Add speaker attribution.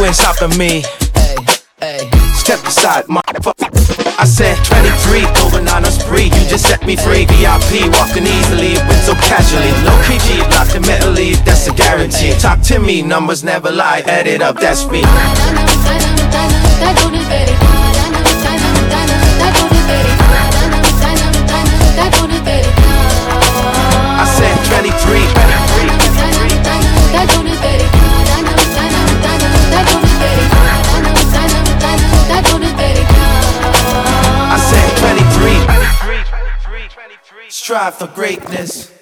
Speaker 1: ain't stopping me. Step aside, motherfucker. I said 23, going on a spree. You just set me free. VIP, walking easily, went so casually. Low PG, locked in mentally, that's a guarantee. Talk to me, numbers never lie. Add it up, that's me. I said 23. I said 23. Strive for greatness.